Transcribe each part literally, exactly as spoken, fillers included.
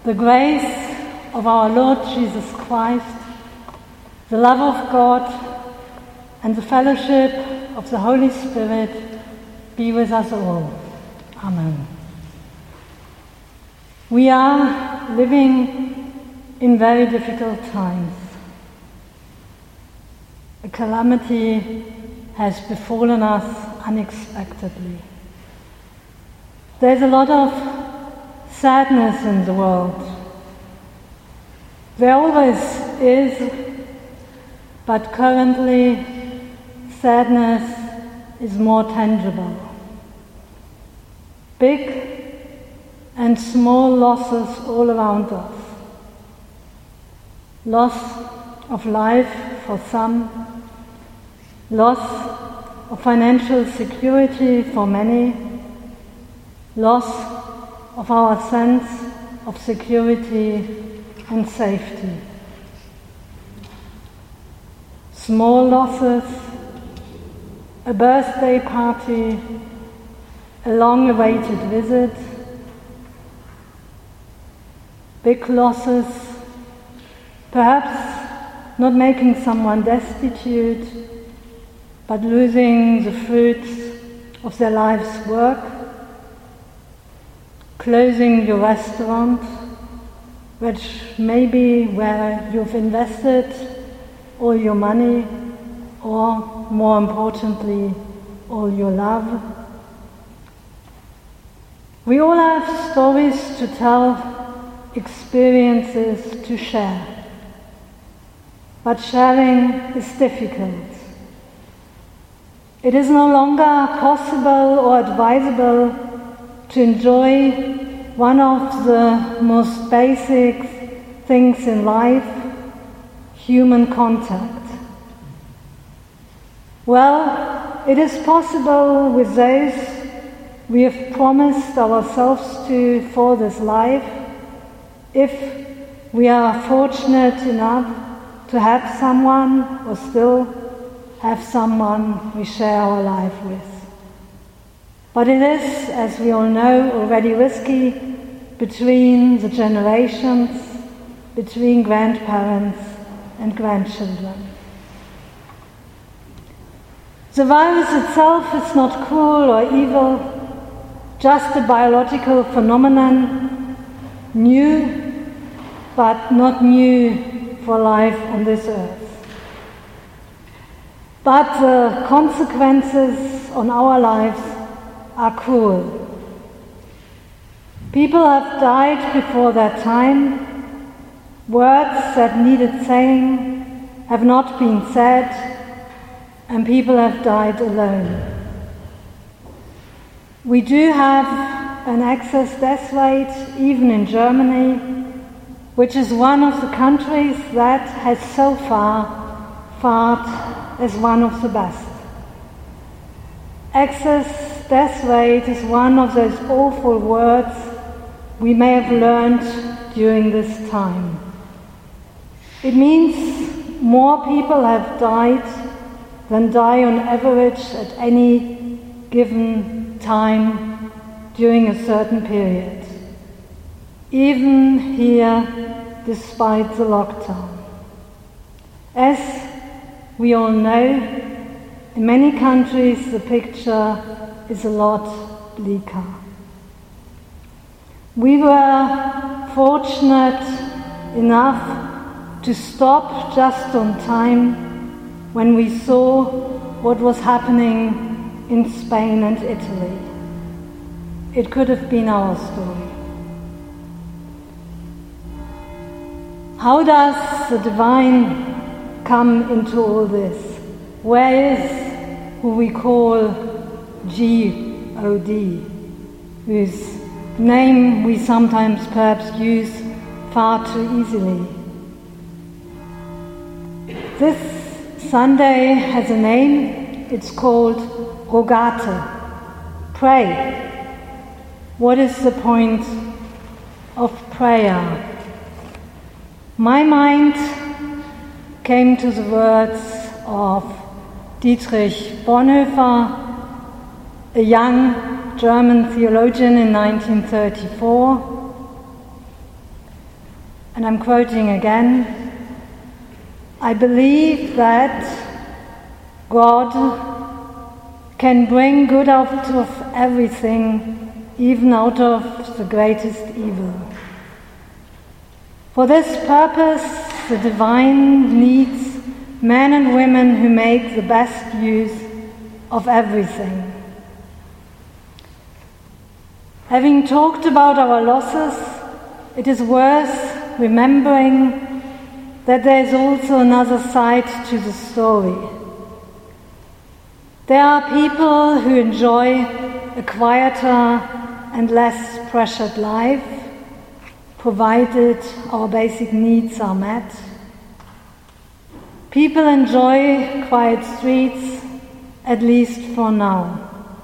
The grace of our Lord Jesus Christ, the love of God, and the fellowship of the Holy Spirit be with us all. Amen. We are living in very difficult times. A calamity has befallen us unexpectedly. There's a lot of sadness in the world. There always is, but currently sadness is more tangible. Big and small losses all around us. Loss of life for some, loss of financial security for many, loss of our sense of security and safety. Small losses, a birthday party, a long-awaited visit. Big losses, perhaps not making someone destitute, but losing the fruits of their life's work. Closing your restaurant, which may be where you've invested all your money, or more importantly, all your love. We all have stories to tell, experiences to share. But sharing is difficult. It is no longer possible or advisable to enjoy one of the most basic things in life, human contact. Well, it is possible with those we have promised ourselves to for this life, if we are fortunate enough to have someone or still have someone we share our life with. But it is, as we all know, already risky between the generations, between grandparents and grandchildren. The virus itself is not cruel or evil, just a biological phenomenon, new, but not new for life on this earth. But the consequences on our lives are cruel. People have died before their time. Words that needed saying have not been said, and people have died alone. We do have an excess death rate, even in Germany, which is one of the countries that has so far fared as one of the best. Excess death rate is one of those awful words we may have learned during this time. It means more people have died than die on average at any given time during a certain period, even here despite the lockdown. As we all know, in many countries the picture is a lot bleaker. We were fortunate enough to stop just on time when we saw what was happening in Spain and Italy. It could have been our story. How does the divine come into all this? Where is who we call G O D, whose name we sometimes perhaps use far too easily? This Sunday has a name. It's called Rogate, pray. What is the point of prayer? My mind came to the words of Dietrich Bonhoeffer, a young German theologian in nineteen thirty-four. and I'm quoting again, "I believe that God can bring good out of everything, even out of the greatest evil. For this purpose, the divine needs men and women who make the best use of everything." Having talked about our losses, it is worth remembering that there is also another side to the story. There are people who enjoy a quieter and less pressured life, provided our basic needs are met. People enjoy quiet streets, at least for now.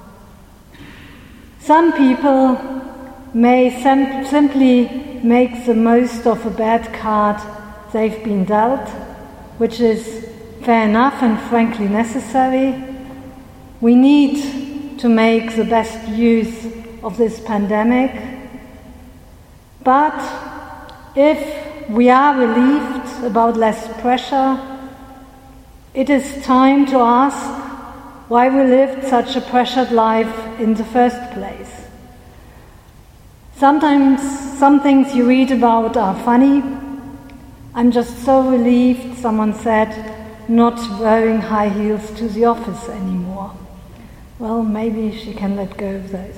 Some people may sim- simply make the most of a bad card they've been dealt, which is fair enough and frankly necessary. We need to make the best use of this pandemic. But if we are relieved about less pressure, it is time to ask why we lived such a pressured life in the first place. Sometimes some things you read about are funny. I'm just so relieved, someone said, not wearing high heels to the office anymore. Well, maybe she can let go of those.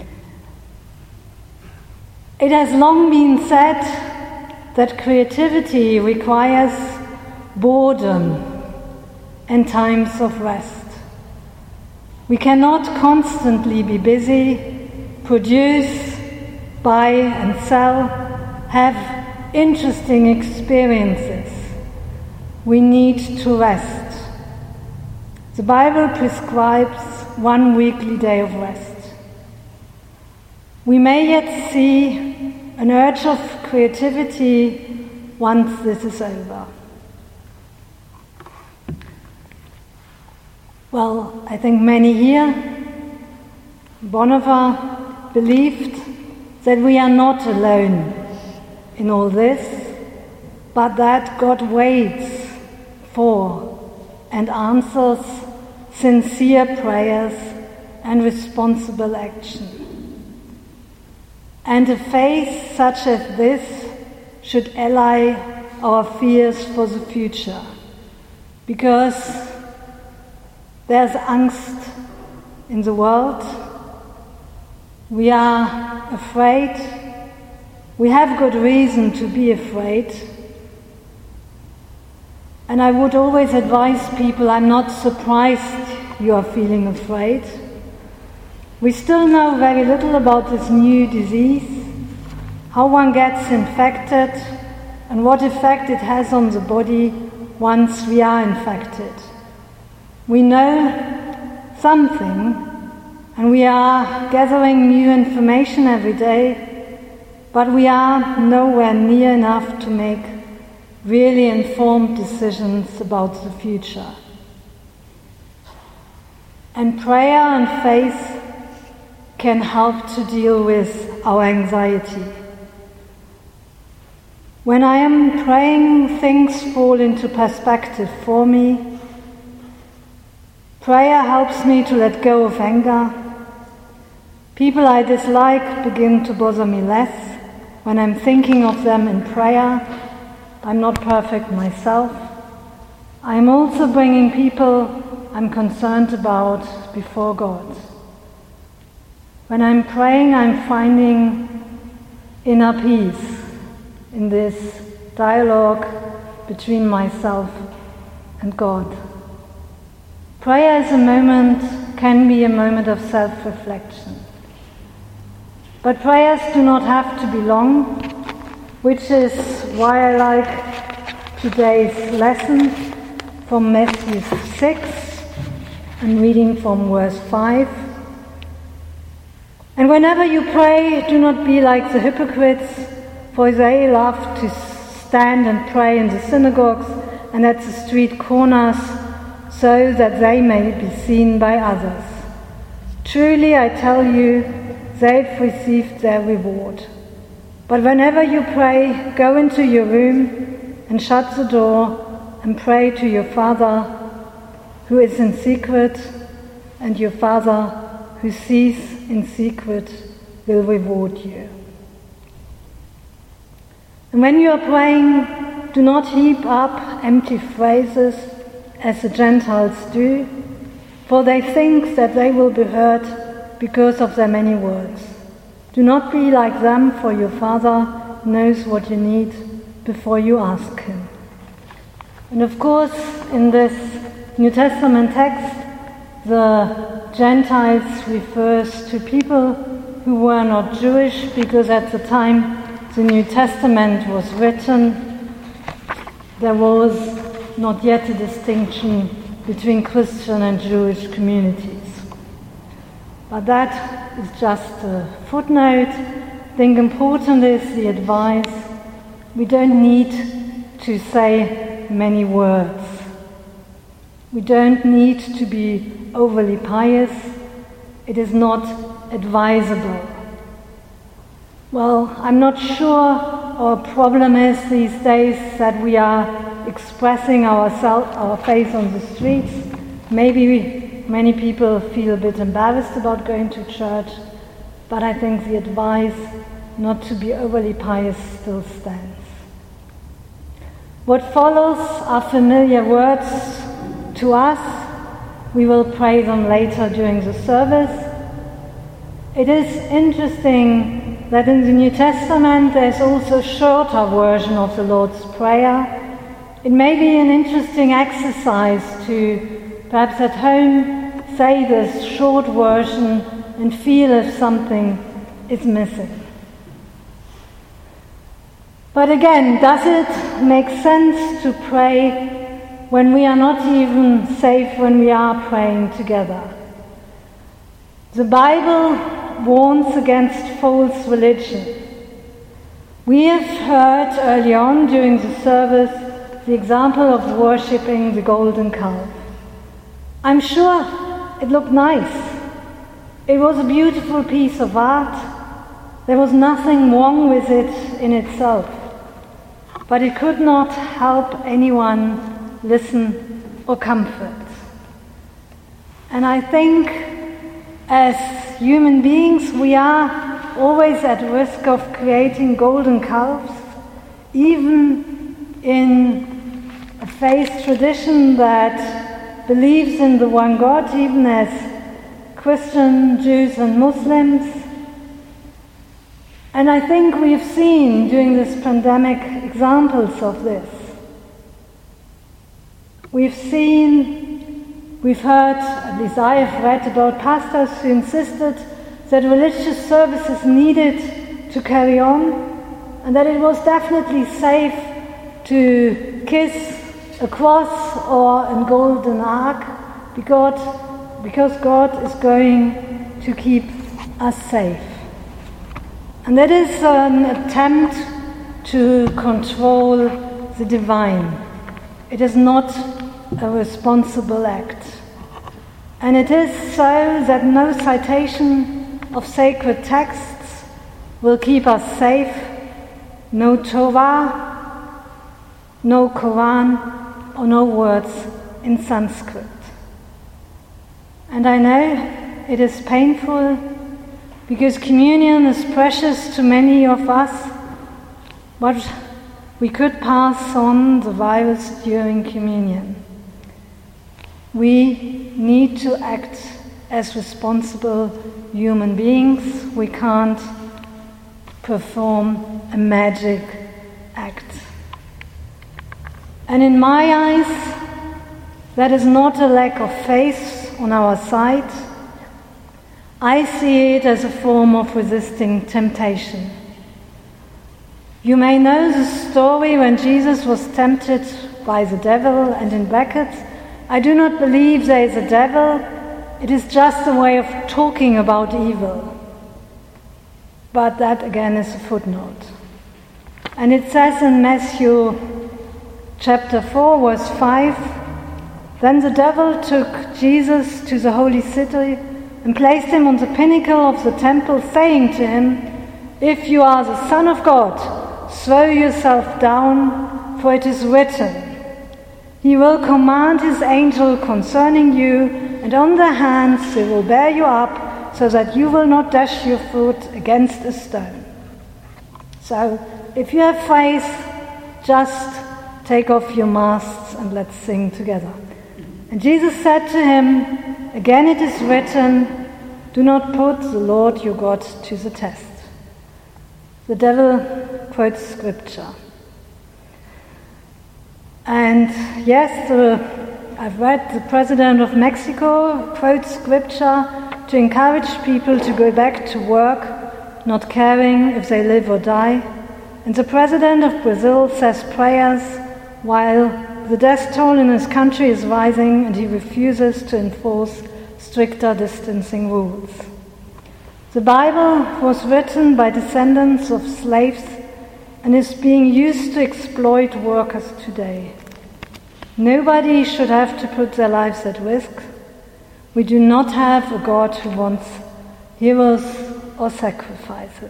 It has long been said that creativity requires boredom and times of rest. We cannot constantly be busy, produce, buy and sell, have interesting experiences. We need to rest. The Bible prescribes one weekly day of rest. We may yet see an urge of creativity once this is over. Well, I think many here, Bonhoeffer, believed that we are not alone in all this, but that God waits for and answers sincere prayers and responsible action. And a faith such as this should allay our fears for the future, because there's angst in the world. We are afraid. We have good reason to be afraid. And I would always advise people, I'm not surprised you are feeling afraid. We still know very little about this new disease, how one gets infected, and what effect it has on the body once we are infected. We know something, and we are gathering new information every day, but we are nowhere near enough to make really informed decisions about the future. And prayer and faith can help to deal with our anxiety. When I am praying, things fall into perspective for me. Prayer helps me to let go of anger. People I dislike begin to bother me less when I'm thinking of them in prayer. I'm not perfect myself. I'm also bringing people I'm concerned about before God. When I'm praying, I'm finding inner peace in this dialogue between myself and God. Prayer is a moment, can be a moment of self-reflection. But prayers do not have to be long, which is why I like today's lesson from Matthew six. I'm reading from verse five. And whenever you pray, do not be like the hypocrites, for they love to stand and pray in the synagogues and at the street corners, so that they may be seen by others. Truly, I tell you, they've received their reward. But whenever you pray, go into your room and shut the door and pray to your Father who is in secret, and your Father who sees in secret will reward you. And when you are praying, do not heap up empty phrases as the Gentiles do, for they think that they will be heard because of their many words. Do not be like them, for your Father knows what you need before you ask him. And of course, in this New Testament text, the Gentiles refers to people who were not Jewish, because at the time the New Testament was written, there was not yet a distinction between Christian and Jewish communities. But that is just a footnote. I think important is the advice. We don't need to say many words. We don't need to be overly pious. It is not advisable. Well, I'm not sure our problem is these days that we are expressing ourselves, our faith on the streets. Maybe we, many people feel a bit embarrassed about going to church, but I think the advice not to be overly pious still stands. What follows are familiar words to us. We will pray them later during the service. It is interesting that in the New Testament there's also a shorter version of the Lord's Prayer. It may be an interesting exercise to, perhaps at home, say this short version and feel if something is missing. But again, does it make sense to pray when we are not even safe when we are praying together? The Bible warns against false religion. We have heard early on during the service the example of worshipping the golden calf. I'm sure it looked nice. It was a beautiful piece of art. There was nothing wrong with it in itself. But it could not help anyone listen or comfort. And I think as human beings we are always at risk of creating golden calves, even in a faith tradition that believes in the one God, even as Christian, Jews and Muslims. And I think we've seen during this pandemic examples of this. We've seen, we've heard, at least I have read about pastors who insisted that religious services needed to carry on, and that it was definitely safe to kiss a cross or a golden ark because, because God is going to keep us safe. And that is an attempt to control the divine. It is not a responsible act. And it is so that no citation of sacred texts will keep us safe, no Torah, no Quran, or no words in Sanskrit. And I know it is painful because communion is precious to many of us, but we could pass on the virus during communion. We need to act as responsible human beings. We can't perform a magic act. And in my eyes, that is not a lack of faith on our side. I see it as a form of resisting temptation. You may know the story when Jesus was tempted by the devil, and in brackets, I do not believe there is a devil, it is just a way of talking about evil. But that again is a footnote. And it says in Matthew chapter four, verse five, "Then the devil took Jesus to the holy city and placed him on the pinnacle of the temple, saying to him, If you are the Son of God, throw yourself down, for it is written, He will command His angel concerning you, and on their hands they will bear you up, so that you will not dash your foot against a stone. So, if you have faith, just take off your masks and let's sing together. And Jesus said to him, Again it is written, do not put the Lord your God to the test. The devil quotes scripture. And yes, the, I've read the President of Mexico quotes scripture to encourage people to go back to work, not caring if they live or die. And the President of Brazil says prayers while the death toll in his country is rising and he refuses to enforce stricter distancing rules. The Bible was written by descendants of slaves and is being used to exploit workers today. Nobody should have to put their lives at risk. We do not have a God who wants heroes or sacrifices.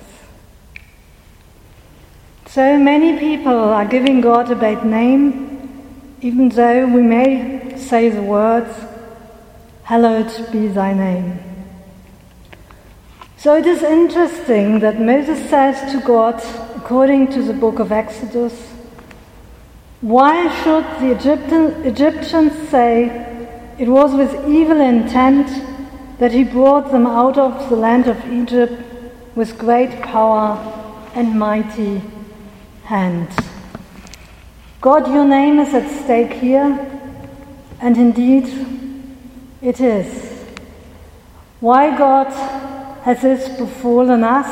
So many people are giving God a bad name, even though we may say the words, hallowed be thy name. So it is interesting that Moses says to God, according to the book of Exodus, why should the Egyptian, Egyptians say it was with evil intent that he brought them out of the land of Egypt with great power and mighty hand? God, your name is at stake here, and indeed it is. Why, God, has this befallen us?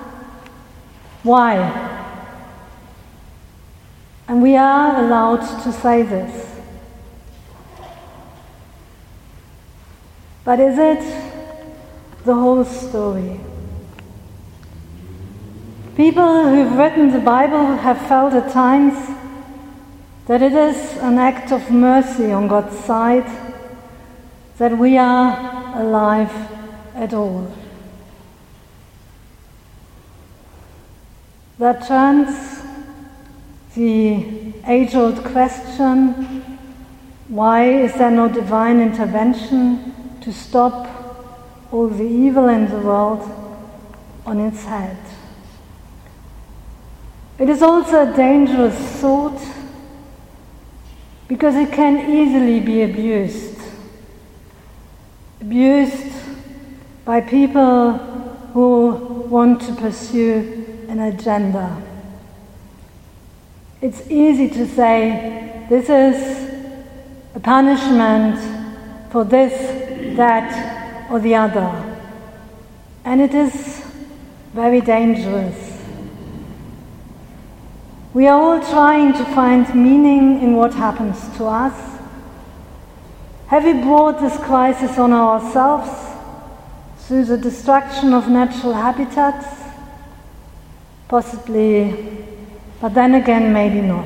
Why? And we are allowed to say this. But is it the whole story? People who've written the Bible have felt at times that it is an act of mercy on God's side that we are alive at all. That turns the age-old question, why is there no divine intervention to stop all the evil in the world, on its head? It is also a dangerous thought because it can easily be abused. Abused by people who want to pursue an agenda. It's easy to say, this is a punishment for this, that, or the other. And it is very dangerous. We are all trying to find meaning in what happens to us. Have we brought this crisis on ourselves through the destruction of natural habitats? Possibly, but then again, maybe not.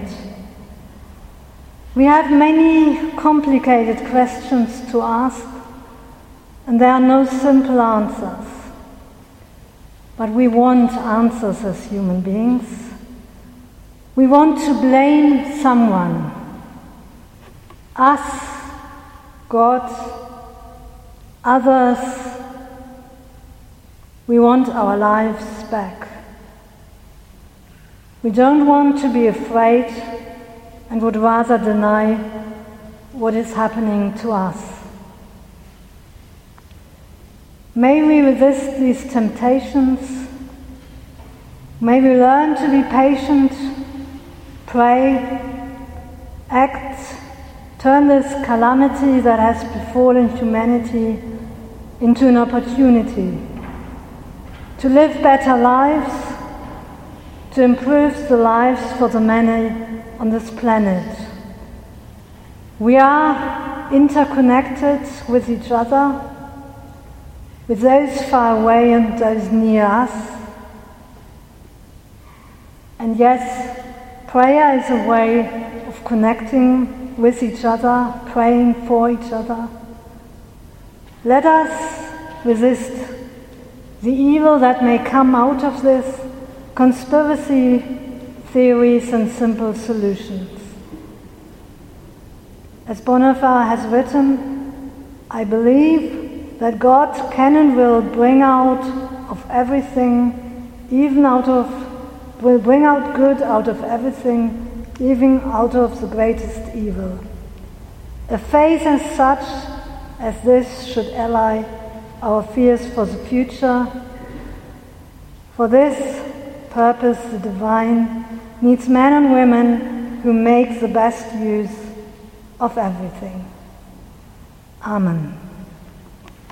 We have many complicated questions to ask, and there are no simple answers. But we want answers as human beings. We want to blame someone. Us, God, others. We want our lives back. We don't want to be afraid and would rather deny what is happening to us. May we resist these temptations. May we learn to be patient, pray, act, turn this calamity that has befallen humanity into an opportunity to live better lives, to improve the lives for the many on this planet. We are interconnected with each other, with those far away and those near us. And yes, prayer is a way of connecting with each other, praying for each other. Let us resist the evil that may come out of this conspiracy theories and simple solutions. As Bonhoeffer has written, I believe that God can and will bring out of everything, even out of, will bring out good out of everything, even out of the greatest evil. A faith as such as this should ally our fears for the future. For this purpose, the divine needs men and women who make the best use of everything. Amen.